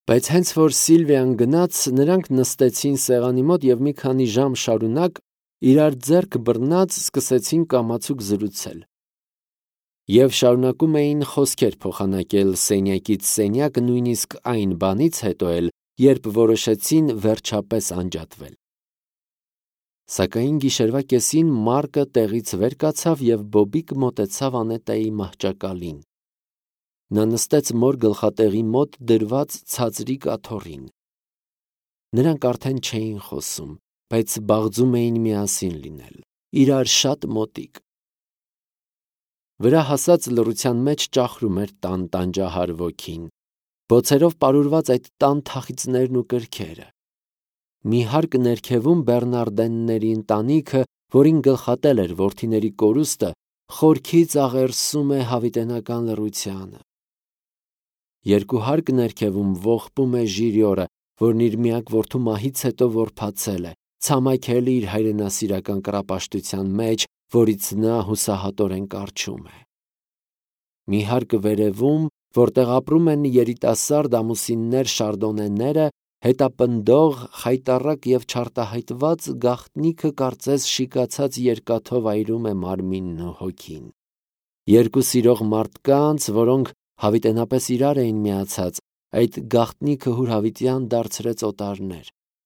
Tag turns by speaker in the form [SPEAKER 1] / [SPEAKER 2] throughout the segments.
[SPEAKER 1] Բայց հենց որ Սիլվիան գնաց, նրանք նստեցին սեղանի մոտ և մի քանի ժամ շարունակ իրար ձեռք բռնած սկսեցին կամացուկ զրուցել։ Եվ շարունակում էին խոսքեր փոխանակել սենյակից սենյակ, նույնիսկ այն բանից հետո էլ, երբ որոշեցին վերջապես անջատվել։ Սակայն գիշերվա կեսին Մարկը տեղից վեր կացավ և բոբիկ մոտեցավ Անետայի մահճակալին։ Նա նստեց մոր գլխատեղի մոտ դրված ցածրիկ աթոռին։ Նրանք արդեն չէին խոսում, բայց բաղձում էին միասին լինել, իրար շատ մոտիկ։ Վրա հասած լռության մեջ ճախրում էր տան տանջահար ոգին, բոցերով պարուրված այդ տան թախիծներն ու կրքերը։ Մի հարկ ներքևում Բեռնարդենների ընտանիքը, որին գլխատել էր որդիների կորուստը, խորքից աղերսում է հավիտենական լռությանը։ Երկու հարկ ներքևում ողբում է Ժիրիորը, որն իր միակ որդու մահից հետո որբացել է, ցամաքել իր հայրենասիրական կռապաշտության մեջ, որից նա հուսահատորեն կառչում է։ Մի հարկ վերևում, որտեղ ապրում են երիտասարդ ամուսիններ Շարդոնեները, հետապնդող, խայտառակ և չարտահայտված գաղտնիքը կարծես շիկացած երկաթով այրում է մարմինն ու հոգին։ Երկու սիրող մարդկանց, որոնք հավիտենապես իրար էին միացած, այդ գաղտնիքը հուրհավիտյան դարձրեց օտարներ։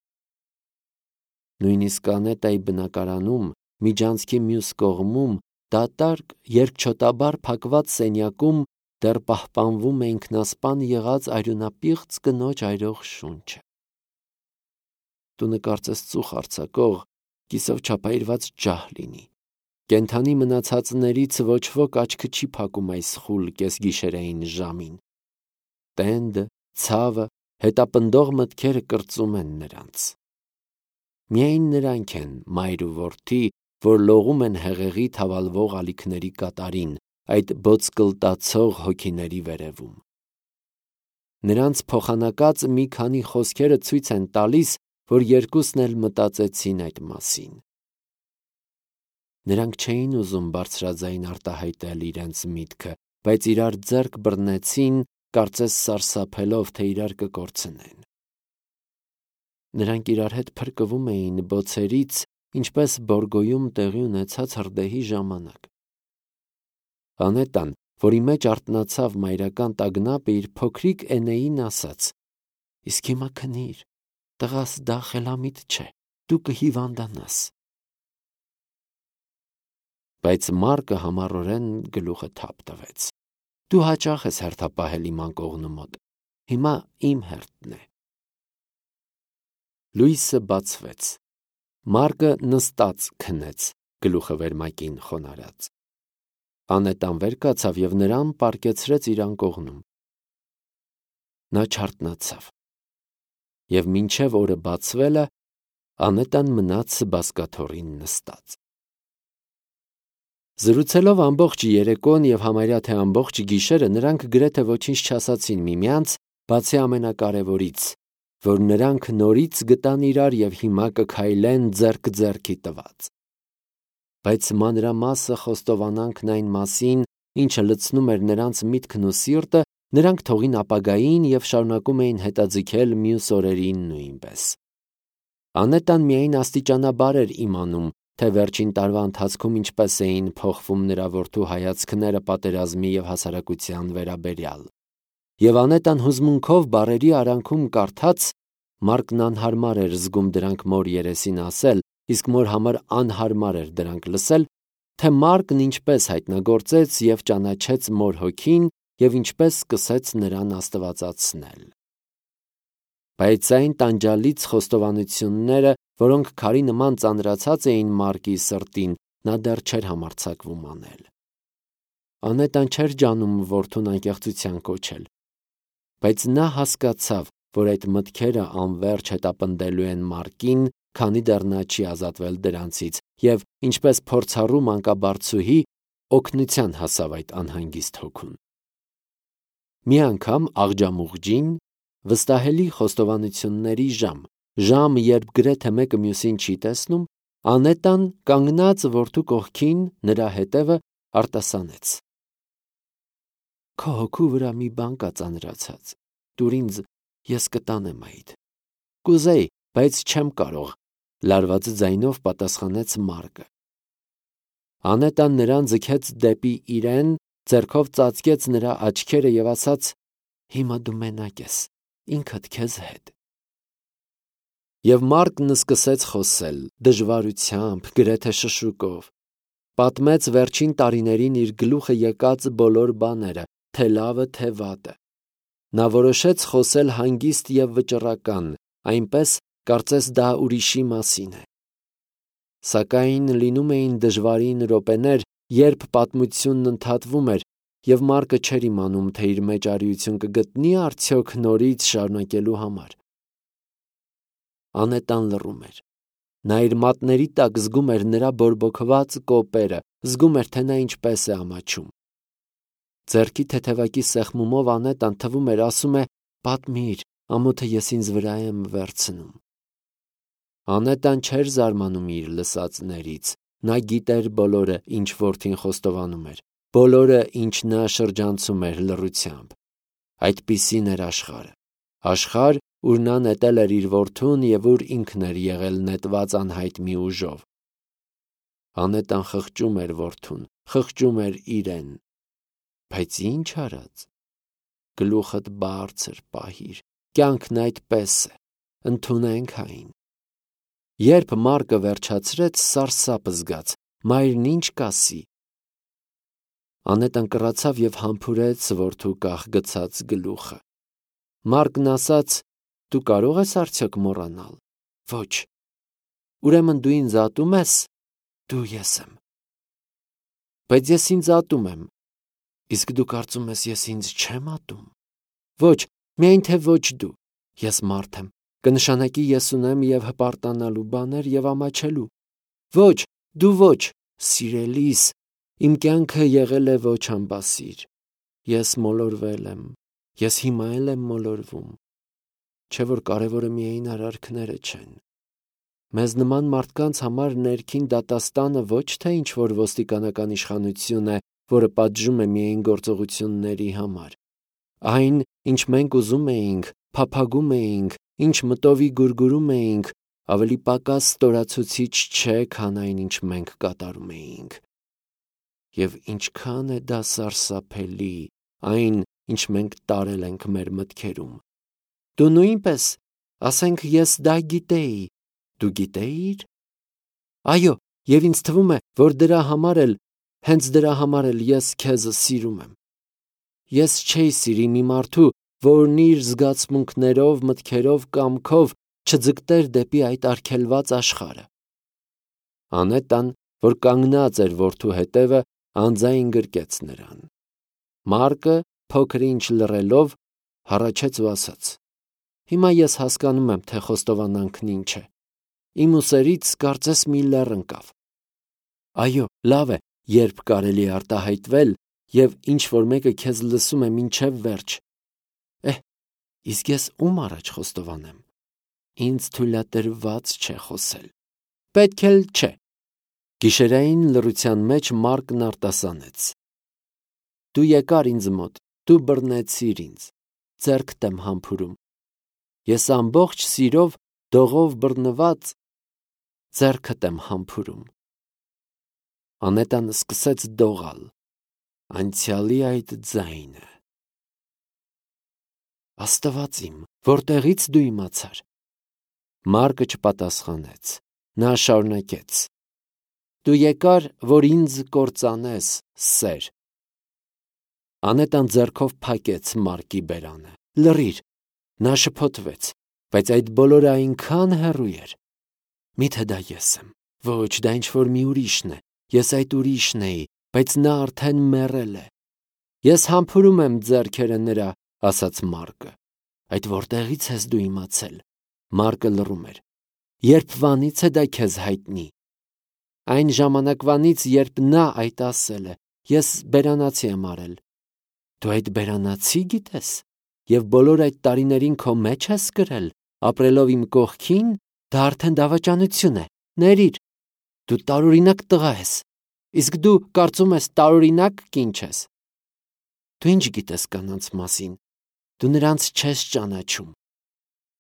[SPEAKER 1] Նույնիսկ Անետայի բնակարանում, միջանցքի մյուս կողմում, դատարկ, երկչոտաբար փակված սենյակում դեռ պահպանվում է ինքնասպան եղած արյունապիղծ կնոջ այրող շունչը։ Տունը կարծես ծուխ արձակող, կիսով չափայրված ջահ լինի։ Կենդանի մնացածներից ոչ ոք աչքը չի փակում այս խուլ կեսգիշերային ժամին։ Տենդը, ցավը, հետապնդող մտքերը կրծում են նրանց։ Միայն նրանք են, մայր ու որդի, որ լողում են հեղեղի թավալվող ալիքների կատարին, այդ բոցկլտացող հոգիների վերևում։ Նրանց փոխանակած մի քանի խոսքերը ցույց են տալիս, որ երկուսն էլ մտածեցին այդ մասին։ Նրանք չէին ուզում բարձրաձայն արտահայտել իրենց միտքը, բայց իրար ձեռք բռնեցին, կարծես սարսափելով, թե իրար կկորցնեն։ Նրանք իրար հետ փրկվում էին բոցերից, ինչպես Բորգոյում տեղի ունեցած հրդեհի ժամանակ։ Անետան, որի մեջ արթնացավ մայրական տագնապը, իր փոքրիկ Էնեին ասաց. «Իսկ հիմա քնիր, տղաս, դա խելամիտ չէ, դու կհիվանդանաս»։ Բայց Մարկը համառորեն գլուխը թափ տվեց։ «Դու հաճախ ես հերթապահել իմ անկողնու մոտ, հիմա իմ հերթն է»։ Լույսը բացվեց։ Մարկը նստած քնեց, գլուխը վերմակին խոնարհած։ Անետան վեր կացավ և նրան պառկեցրեց իր անկողնում։ Նա չարթնացավ։ Եվ մինչև օրը բացվելը Անետան մնաց բազկաթոռին նստած։ Զրուցելով ամբողջ երեկոն և համարյա թե ամբողջ գիշերը, նրանք գրեթե ոչինչ չասացին միմյանց, բացի ամենակարևորից, որ նրանք նորից գտան իրար և հիմա կքայլեն ձեռք ձեռքի տված։ Բայց մանրամասը խոստովանանքն այն մասին, ինչը լցնում էր նրանց միտքն ու սիրտը, նրանք թողին ապագային և շարունակում էին հետաձգել մյուս օրերին նույնպես։ Անետան միայն աստիճանաբար էր իմանում, թե վերջին տարվա ընթացքում ինչպես էին փոխվում նրա որդու հայացքները պատերազմի և հասարակության վերաբերյալ։ Եվ Անետան հուզմունքով բառերի արանքում կարդաց, Մարկն անհարմար էր զգում դրանք մոր երեսին ասել, իսկ մոր համար անհարմար էր դրանք լսել, թե Մարկն ինչպես հայտնագործեց և ճանաչեց մոր հոգին և ինչպես սկսեց նրան աստվածացնել։ Բայց այն տանջալից խոստովանությունները, որոնք քարի նման ծանրացած էին Մարկի սրտին, նա դեռ չէր համարձակվում անել։ Անետան չէր ջանում որդուն անկեղծության կոչել, բայց նա հասկացավ, որ այդ մտքերը անվերջ հետապնդելու են Մարկին, քանի դեռ նա չի ազատվել դրանցից, և, ինչպես փորձառու մանկաբարձուհի, օգնության հասավ այդ անհանգիստ հոգուն։ Մի անգամ աղջամուղջին, վստահելի խոստովանությունների ժամ, երբ գրեթե մեկը մյուսին չի տեսնում, Անետան կանգնած որդու կողքին նրա հետևը արտասանեց. «Քո հոգու վրա մի բան կա ծանրացած, տուր ինձ Ես կտանեմ այդ։ Կուզեի, բայց չեմ կարող, լարված ձայնով պատասխանեց Մարկը։ Անետան նրան ձգեց դեպի իրեն, ձեռքով ծածկեց նրա աչքերը եւ ասաց. Հիմա դու մենակ ես, ինքդ քեզ հետ։ Եվ Մարկն սկսեց խոսել, դժվարությամբ, գրեթե շշուկով։ Պատմեց վերջին տարիներին իր գլուխը եկած բոլոր բաները, թե լավը, թե վատը։ Նա որոշեց խոսել հանգիստ եւ վճռական, այնպես կարծես դա ուրիշի մասին է։ Սակայն լինում էին դժվարին րոպեներ, երբ պատմությունն ընդհատվում էր, եւ Մարկը չէր իմանում, թե իր մեջ արիություն կգտնի արդյոք նորից շարունակելու համար։ Անետան լռում էր։ Նա իր մատների տակ զգում էր նրա բորբոքված կոպերը, զգում էր, թե նա ինչպես է ամաչում։ Ձեռքի թեթևակի սեղմումով Անետան թվում էր ասում է. «Պատմիր, ամոթը ես ինձ վրա եմ վերցնում»։ Անետան չէր զարմանում իր լսածներից։ Նա գիտեր բոլորը, ինչ որդին խոստովանում էր, բոլորը, ինչ նա շրջանցում էր լռությամբ։ Այդպիսին էր աշխարհը։ Աշխարհ, ուր նա նետել էր իր որդուն եւ ուր ինքն էր եղել նետված անհայտ մի ուժով։ Անետան խղճում էր որդուն, խղճում էր իրեն։ Բայց ինչ արած։ Գլուխդ բարձր պահիր, կյանքն այդպես է, ընդունենք այն։ Երբ Մարկը վերջացրեց, սարսափ զգաց, մայրն ինչ կասի։ Անետան կռացավ եւ համբուրեց որդու կախ գցած գլուխը։ Մարկն ասաց. «Դու կարող ես արդյոք մոռանալ»։ Ոչ։ Ուրեմն դու ինձ ատում ես։ Դու ես եմ։ Բայց ես ինձ ատում եմ։ Իսկ դու կարծում ես ես ինձ չեմ ատում։ Ոչ, միայն թե ոչ դու։ Ես մարդ եմ, կնշանակի ես ունեմ եւ հպարտանալու բաներ եւ ամաչելու։ Ոչ, դու ոչ, սիրելիս, իմ կյանքը եղել է ոչ ամբասիր։ Ես մոլորվել եմ, ես հիմա էլ եմ մոլորվում։ Չէ որ կարևորը միայն արարքները չեն։ Մեզ նման մարդկանց համար ներքին դատաստանը ոչ թե ինչ-որ ոստիկանական իշխանություն է, որը պատժում է միայն գործողությունների համար։ Այն, ինչ մենք ուզում էինք, փափագում էինք, ինչ մտովի գուրգուրում էինք, ավելի պակաս ստորացուցիչ չէ, քան այն, ինչ մենք կատարում էինք։ Եվ ինչքան է դա սարսափելի, այն, ինչ մենք տարել ենք մեր մտքերում։ Դու նույնպես, ասենք ես դա գիտեի, դու գիտեիր։ Այո, եւ ինձ թվում է, որ հենց դրա համար էլ ես քեզ սիրում եմ։ Ես չէի սիրի մի մարդու, որն իր զգացմունքներով, մտքերով, կամքով չձգտեր դեպի այդ արգելված աշխարհը։ Անետան, որ կանգնած էր որդու հետևը, անձայն գրկեց նրան։ Մարկը, փոքր ինչ լռելով, հառաչեց ու ասաց. Հիմա ես հասկանում եմ, թե խոստովանանքն ինչ է։ Իմ ուսերից կարծես մի լեռ ընկավ։ Այո, լավ է, երբ կարելի է արտահայտվել եւ ինչ որ մեկը քեզ լսում է մինչեւ վերջ։ Իսկ ես ում առաջ խոստովանեմ։ Ինձ թույլատրված չէ խոսել։ Պետք էլ չէ։ Գիշերային լռության մեջ Մարկն արտասանեց. Դու եկար ինձ մոտ, դու բռնեցիր ինձ, ձեռքդ եմ համբուրում։ Ես ամբողջ սիրով, դողով բռնված ձեռքդ եմ համբուրում։ Անետան սկսեց դողալ, անցյալի այդ ձայնը։ Աստված իմ, որտեղից դու իմացար։ Մարկը չպատասխանեց։ Նա շարունակեց. Դու եկար, որ ինձ կործանես, սեր։ Անետան ձեռքով փակեց Մարկի բերանը։ Լռիր։ Նա շփոթվեց, բայց այդ բոլորը այնքան հեռու էր։ Միթե դա ես եմ։ Ոչ, դա ինչ-որ մի ուրիշն է։ Ես այդ ուրիշն էի, բայց նա արդեն մեռել է։ Ես համբուրում եմ ձեռքերը նրա, ասաց Մարկը։ Այդ որտեղից ես դու իմացել։ Մարկը լռում էր։ Երբվանից է դա քեզ հայտնի։ Այն ժամանակվանից, երբ նա այդ ասել է, ես բերանացի եմ արել։ Դու այդ բերանացի գիտես։ Եվ բոլոր այդ տարիներին քո մեջ ես գրել, ապրելով իմ կողքին, դա արդեն դավաճանություն է, ներիր, դու տարօրինակ տղա ես, իսկ դու կարծում ես տարօրինակ կին չես։ Դու ինչ գիտես կանանց մասին, դու նրանց չես ճանաչում,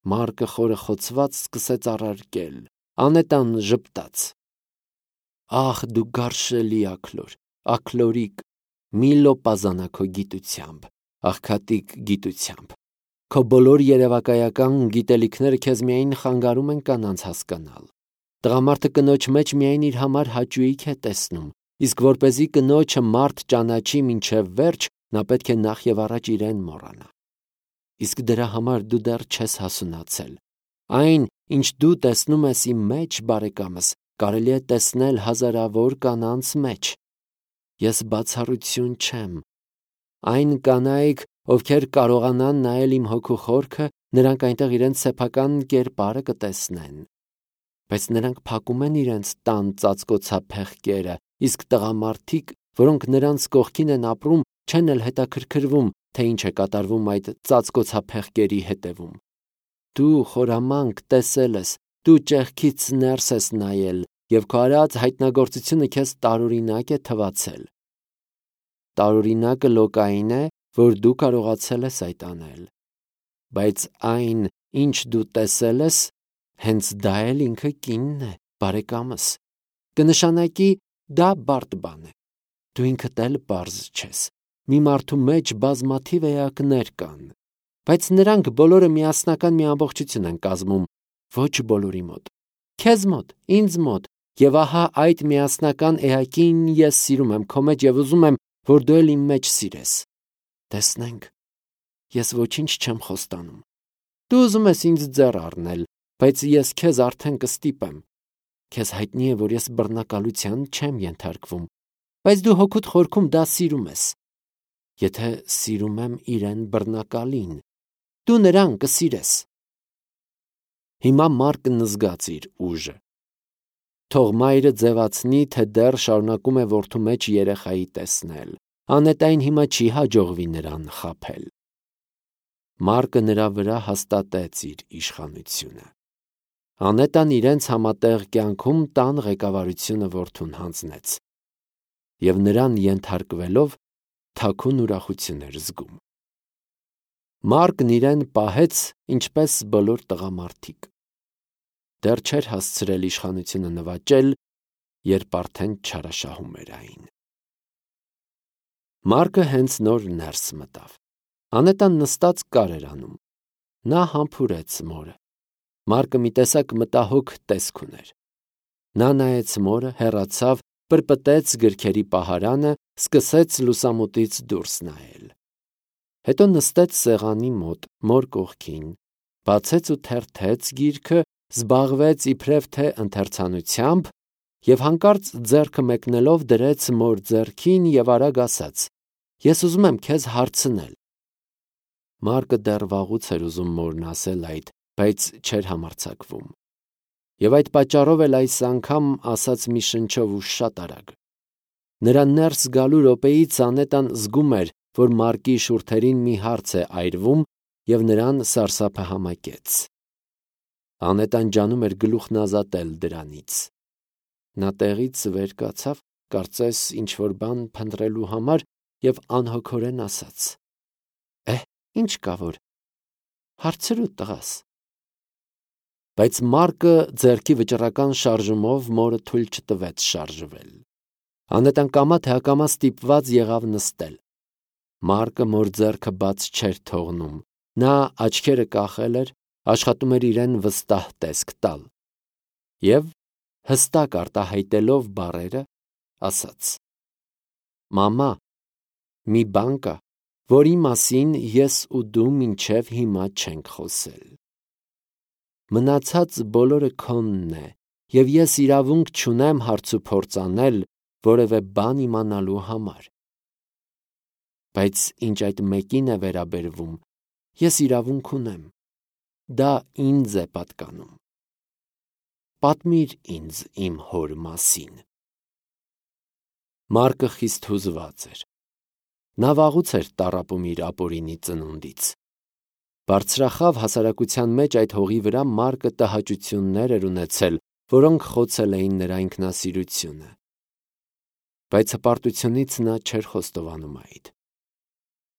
[SPEAKER 1] Մարկը խորը սկսեց առարկել, անետան ժպտաց. «Ախ, դու գարշելի աքլորիկ, մի լոպազանա քո գիտությամբ, աղքատիկ գիտությամբ։ Քո բոլոր երևակայական գիտելիքները քեզ միայն խանգարում են կանանց հասկանալ։ Տղամարդը կնոջ մեջ միայն իր համար հաճույք է տեսնում, իսկ որպեսզի կնոջը մարդ ճանաչի մինչև վերջ, նա պետք է նախ եւ առաջ իրեն մոռանա։ Իսկ դրա համար դու դեռ չես հասունացել։ Այն, ինչ դու տեսնում ես իմ մեջ, բարեկամս, կարելի է տեսնել հազարավոր կանանց մեջ։ Ես բացառություն չեմ։ Այն կանայք, ովքեր կարողանան նայել իմ հոգու խորքը, նրանք այնտեղ իրենց սեփական կերպարը կտեսնեն։ Բայց նրանք փակում են իրենց տան ծածկոցափեղկերը, իսկ տղամարդիկ, որոնք նրանց կողքին են ապրում, չեն էլ հետաքրքրվում, թե ինչ է կատարվում այդ ծածկոցափեղկերի հետևում։ Դու խորամանկ տեսել ես, դու ճեղքից ներս ես նայել, եւ քո արած հայտնագործությունը քեզ տարօրինակ է թվացել։ Տարօրինակը լոկային է, որ դու կարողացել ես այդ անել։ Բայց այն, ինչ դու տեսել ես, հենց դա էլ ինքը կինն է, բարեկամս։ Կնշանակի դա բարդ բան է։ Դու ինքդ էլ պարզ չես։ Մի մարդու մեջ բազմաթիվ էակներ կան, բայց նրանք բոլորը միասնական մի ամբողջություն են կազմում, ոչ բոլորի մոտ։ Քեզ մոտ, ինձ մոտ, եւ ահա այդ միասնական էակին ես սիրում եմ քո մեջ եւ ուզում եմ, որ դու էլ իմ մեջ սիրես։ Տեսնենք։ Ես ոչինչ չեմ խոստանում։ Դու ուզում ես ինձ ձեռ առնել, բայց ես քեզ արդեն կստիպեմ։ Քեզ հայտնի է, որ ես բռնակալության չեմ ենթարկվում, բայց դու հոգուդ խորքում դա սիրում ես։ Եթե սիրում եմ իրեն բռնակալին, դու նրան կսիրես։ Հիմա Մարկն զգաց իր ուժը։ Թող մայրը ձևացնի, թե դեռ շարունակում է որդու մեջ երեխայի տեսնել։ Անետային հիմա չի հաջողվի նրան խաբել։ Մարկը նրա վրա հաստատեց իր իշխանությունը։ Անետան իրենց համատեղ կյանքում տան ղեկավարությունը որդուն հանձնեց, եւ նրան ենթարկվելով թաքուն ուրախություն էր զգում։ Մարկն իրեն պահեց, ինչպես բոլոր տղամարդիկ։ Դեռ չէր հասցրել իշխանությունը նվաճել, երբ արդեն չարաշահում էր այն։ Մարկը հենց նոր ներս մտավ։ Անետան նստած կար էր անում։ Նա համբուրեց մորը։ Մարկը մի տեսակ մտահոգ տեսք ուներ։ Նա նայեց մորը, հեռացավ, պրպտեց գրքերի պահարանը, սկսեց լուսամուտից դուրս նայել։ Հետո նստեց սեղանի մոտ, մոր կողքին, բացեց ու թերթեց գիրքը, զբաղվեց իբրև թե ընթերցանությամբ եւ հանկարծ ձեռքը մեկնելով դրեց մոր ձեռքին եւ արագ ասաց. «Ես ուզում եմ քեզ հարցնել»։ Մարկը դեռ վաղուց էր ուզում մորն ասել այդ, բայց չէր համարձակվում։ Եվ այդ պատճառով էլ այս անգամ ասաց մի շնչով ու շատ արագ։ Նրա ներս գալու րոպեից Անետան զգում էր, որ Մարկի շուրթերին մի հարց է այրվում, եւ նրան սարսափը համակեց։ Անետան ջանում էր գլուխն ազատել դրանից։ Նա տեղից վեր կացավ, կարծես ինչ-որ բան փնտրելու համար, եւ անհոգորեն ասաց. Ինչ կա որ, հարցրու տղաս։ Բայց Մարկը ձեռքի վճռական շարժումով մորը թույլ չտվեց շարժվել։ Անետան կամա թե ակամա ստիպված եղավ նստել։ Մարկը մոր ձեռքը բաց չէր թողնում։ Նա աչքերը կախել էր, աշխատում էր իրեն վստահ տեսք տալ։ Եվ հստակ արտահայտելով բառերը, ասաց. «Մամա, մի բան կա, որի մասին ես ու դու մինչև հիմա չենք խոսել։ Մնացած բոլորը քոնն է, եւ ես իրավունք չունեմ հարցուփորձ անել որևէ բան իմանալու համար։ Բայց ինչ այդ մեկին է վերաբերվում, ես իրավունք ունեմ։ Դա ինձ է պատկանում։ Պատմիր ինձ իմ հոր մասին»։ Մարկը խիստ հուզված էր։ Նա վաղուց էր տառապում իր ապօրինի ծնունդից։ Բարձրախավ հասարակության մեջ այդ հողի վրա Մարկը տհաճություններ էր ունեցել, որոնք խոցել էին նրա ինքնասիրությունը։ Բայց հպարտությունից նա չէր խոստովանում այդ։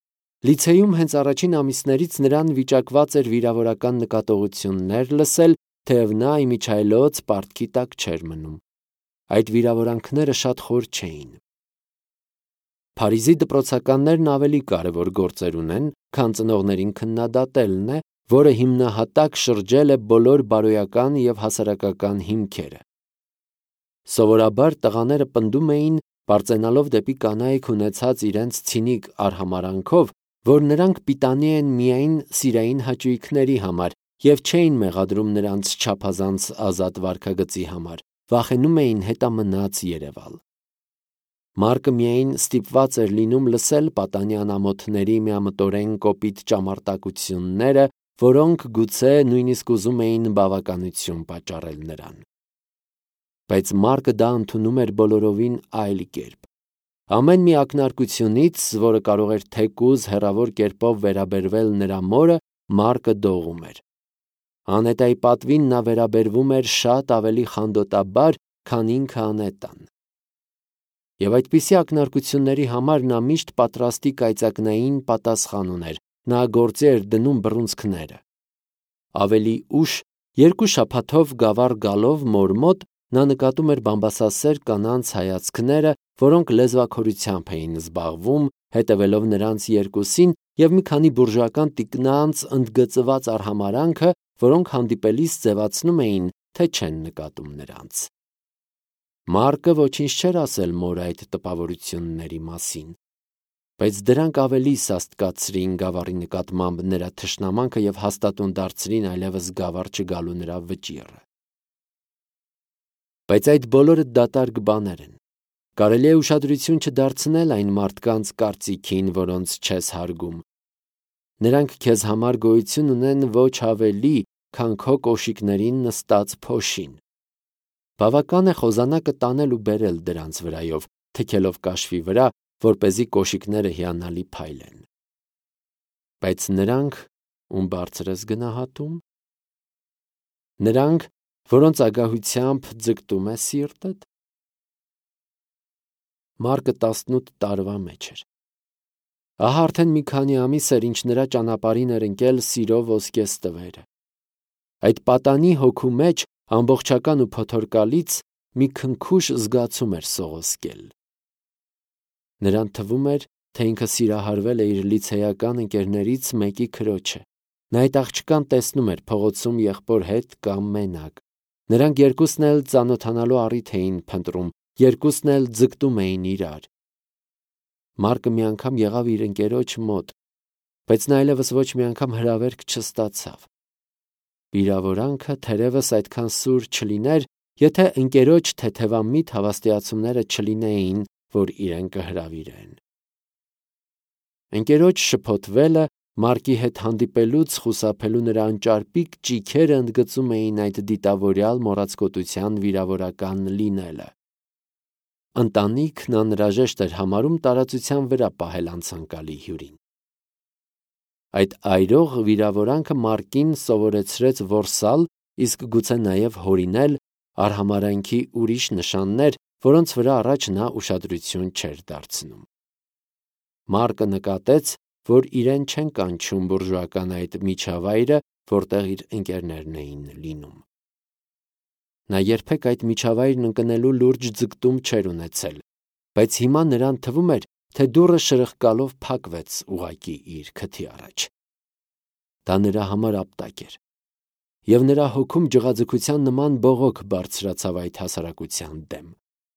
[SPEAKER 1] Լիցեյում հենց առաջին ամիսներից նրան վիճակված էր վիրավորական նկատողություններ լսել, թեև նա իմիջայլոց պարտքի տակ չէր մնում։ Այդ վիրավորանքները շատ խոր չէին։ Փարիզի դպրոցականներն ավելի կարևոր գործեր ունեն, քան ծնողներին քննադատելն է, որը հիմնահատակ շրջել է բոլոր բարոյական և հասարակական հիմքերը։ Սովորաբար տղաները պնդում էին, պարծենալով դեպի կանայք ունեցած իրենց ցինիկ արհամարանքով, որ նրանք պիտանի են միայն սիրային հաճույքների համար և չէին մեղադրում նրանց չափազանց ազատ վարքագծի համար, վախենում էին հետամնաց երևալ։ Մարկը միայն ստիպված էր լինում լսել պատանյան ամոթների միամտորեն կոպիտ ճամարտակությունները, որոնք գուցե նույնիսկ ուզում էին բավականություն պատճառել նրան։ Բայց Մարկը դա ընդունում էր բոլորովին այլ կերպ։ Ամեն մի ակնարկությունից, որը կարող էր թեկուզ հեռավոր կերպով վերաբերվել նրա մորը, Մարկը դողում էր։ Անետայի պատվին նա վերաբերվում էր շատ ավելի խանդոտաբար, քան ինքը Անետան։ Եվ այդպիսի ակնարկությունների համար նա միշտ պատրաստի կայծակնային պատասխան ուներ, նա գործի էր դնում բռունցքները։ Ավելի ուշ, 2 շաբաթով գավառ գալով մոր մոտ, նա նկատում էր բամբասասեր կանանց հայացքները, որոնք լեզվաքորությամբ էին զբաղվում, հետևելով նրանց երկուսին, և մի քանի բուրժուական տիկնանց ընդգծված արհամարանքը, որոնք հանդիպելիս ձևացնում էին, թե չեն նկատում նրանց։ Մարկը ոչինչ չէր ասել մոր այդ տպավորությունների մասին, բայց դրանք ավելի սաստկացրին գավառի նկատմամբ նրա թշնամանքը և հաստատուն դարձրին այլևս գավառ չգալու նրա վճիռը։ Բայց այդ բոլորը դատարկ բաներ են։ Կարելի է ուշադրություն չդարձնել այն մարդկանց կարծիքին, որոնց չես հարգում։ Նրանք քեզ համար գոյություն ունեն ոչ ավելի, քան քո կոշիկներին նստած փոշին։ Բավական է խոզանակը տանել ու բերել դրանց վրայով, թքելով կաշվի վրա, որպեսզի կոշիկները հիանալի փայլեն։ Բայց նրանք, ում բարձր ես գնահատում, նրանք, որոնց ագահությամբ ձգտում է սիրտդ։ Մարկը 18 տարվա մեջ էր։ Ահա արդեն մի քանի ամիս էր, ինչ նրա ճանապարհին էր ընկել սիրո ոսկե ստվերը։ Այդ պատանի հոգու մեջ, ամբողջական ու փոթորկալից, մի քնքուշ զգացում էր սողոսկել։ Նրան թվում էր, թե ինքը սիրահարվել է իր լիցեյական ընկերներից մեկի քրոջը։ Նա այդ աղջկան տեսնում էր փողոցում եղբոր հետ կամ մենակ։ Նրանք երկուսն էլ ծանոթանալու առիթ էին փնտրում, երկուսն էլ ձգտում էին իրար։ Մարկը մի անգամ եղավ իր ընկերոջ մոտ, բայց նա այլևս ոչ մի անգամ հրավերք չստացավ։ Վիրավորանքը թերևս այդքան սուր չլիներ, եթե ընկերոջ թեթևամիտ հավաստիացումները չլինեին, որ իրեն կհրավիրեն։ Ընկերոջ շփոթվելը, Մարկի հետ հանդիպելուց խուսափելու նրա անճարպիկ ճիգերը ընդգծում էին այդ դիտավորյալ մոռացկոտության վիրավորական լինելը։ Ընտանիքն անհրաժեշտ էր համարում տարածության վրա պահել անցանկալի հյուրին։ Այդ այրող վիրավորանքը Մարկին սովորեցրեց որսալ, իսկ գուցե նաև հորինել արհամարանքի ուրիշ նշաններ, որոնց վրա առաջ նա ուշադրություն չէր դարձնում։ Մարկը նկատեց, որ իրեն չեն կանչում բուրժուական այդ միջավայրը, որտեղ իր ընկերներն էին լինում։ Նա երբեք այդ միջավայրն ընկնելու լուրջ ձգտում չէր ունեցել, բայց հիմա նրան թվում էր, թե դուռը շրխկալով փակվեց ուղղակի իր քթի առաջ։ Դա նրա համար ապտակ էր, և նրա հոգում ջղաձգության նման բողոք բարձրացավ այդ հասարակության դեմ։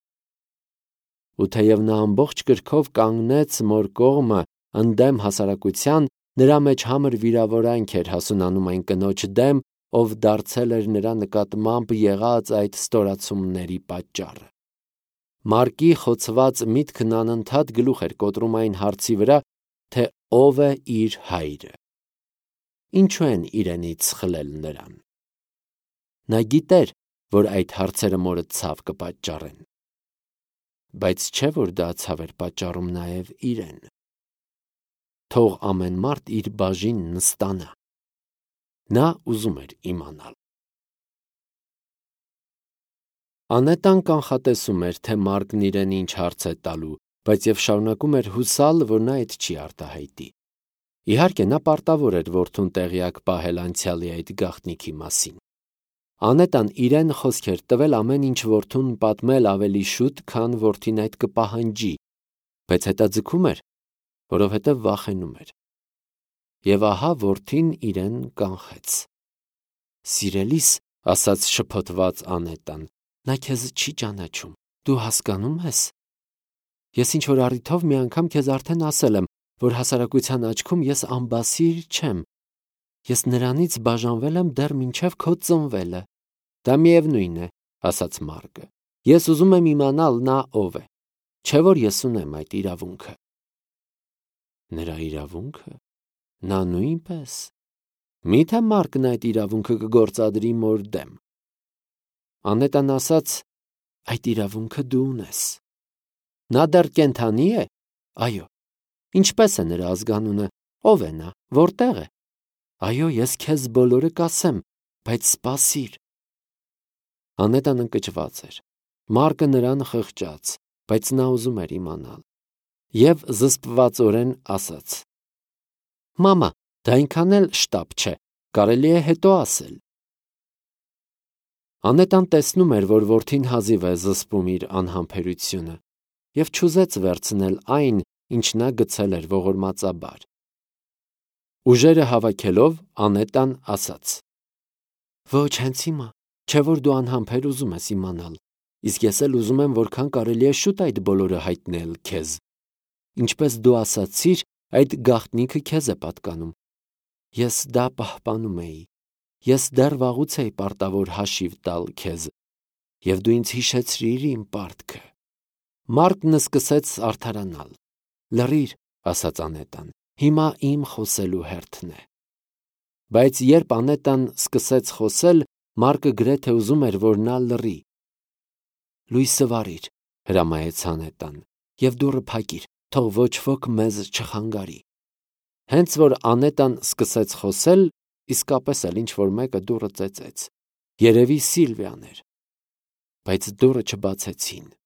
[SPEAKER 1] Ու թեև նա ամբողջ կրքով կանգնեց մոր կողմը ընդդեմ հասարակության, նրա մեջ համր վիրավորանք էր հասունանում այն կնոջ դեմ, ով դարձել էր նրա նկատմամբ եղած այդ ստորացումների պատճառը։ Մարկի խոցված միտքն անընդհատ գլուխ էր կոտրում այն հարցի վրա, թե ով է իր հայրը։ Ինչու են իրենից խլել նրան։ Նա գիտեր, որ այդ հարցերը մորը ցավ կպատճառեն։ Բայց չէ՞ որ դա ցավ էր պատճառում նաև իրեն։ Թող ամեն մարդ իր բաժին նստանա։ Նա ուզում էր իմանալ։ Անետան կանխատեսում էր, թե Մարկն իրեն ինչ հարց է տալու, բայց և շարունակում էր հուսալ, որ նա այդ չի արտահայտի։ Իհարկե, նա պարտավոր էր որդուն տեղյակ պահել անցյալի այդ գաղտնիքի մասին։ Անետան իրեն խոսք էր տվել ամեն ինչ որդուն պատմել ավելի շուտ, քան որդին այդ կպահանջի, բայց հետաձգում էր, որովհետև վախենում էր։ Եվ ահա որդին իրեն կանխեց։ Սիրելիս, ասաց շփոթված Անետան, նա քեզ չի ճանաչում, դու հասկանում ես։ Ես ինչ որ առիթով մի անգամ քեզ արդեն ասել եմ, որ հասարակության աչքում ես ամբասիր չեմ։ Ես նրանից բաժանվել եմ դեռ մինչև քո ծնվելը։ Դա միևնույն է, ասաց Մարկը։ Ես ուզում եմ իմանալ նա ով է։ Չէ՞ որ ես ունեմ այդ իրավունքը։ Նրա իրավունքը։ Նա նույնպես։ Միթե Մարկն այդ իրավունքը կգործադրի մոր դեմ։ Անետան ասաց. այդ իրավունքը դու ունես։ Նա դեռ կենդանի է։ Այո։ Ինչպես է նրա ազգանունը, ով է նա, որտեղ է։ Այո, ես քեզ բոլորը կասեմ, բայց սպասիր։ Անետան ընկճված էր։ Մարկը նրան խղճաց, բայց նա ուզում էր իմանալ։ Եվ զսպվածորեն ասաց. Մամա, դա այնքան էլ շտապ չէ, կարելի է հետո ասել։ Անետան տեսնում էր, որ որդին հազիվ է զսպում իր անհամբերությունը, և չուզեց վերցնել այն, ինչ նա գցել էր ողորմածաբար։ Ուժերը հավաքելով, Անետան ասաց. Ոչ, հենց հիմա, չէ որ դու անհամբեր ուզում ես իմանալ, իսկ ես էլ ուզում եմ որքան կարելի է շուտ այդ բոլորը հայտնել քեզ։ Ինչպես դու ասացիր, այդ գաղտնիքը քեզ է պատկանում։ Ես դա պահպանում էի։ Ես դեռ վաղուց էի պարտավոր հաշիվ տալ քեզ, և դու ինձ հիշեցրիր իմ պարտքը։ Մարկն սկսեց արդարանալ։ Լռիր, ասաց Անետան, հիմա իմ խոսելու հերթն է։ Բայց երբ Անետան սկսեց խոսել, Մարկը գրեթե ուզում էր, որ նա լռի։ Լույսը վարիր, հրամայեց Անետան, և դուռը փակիր, թող ոչ ոք մեզ չխանգարի։ Հենց որ Անետան սկսեց խոսել, իսկապես էլ ինչ-որ մեկը դուռը ծեծեց։ Երևի Սիլվիան էր։ Բայց դուռը չբացեցին։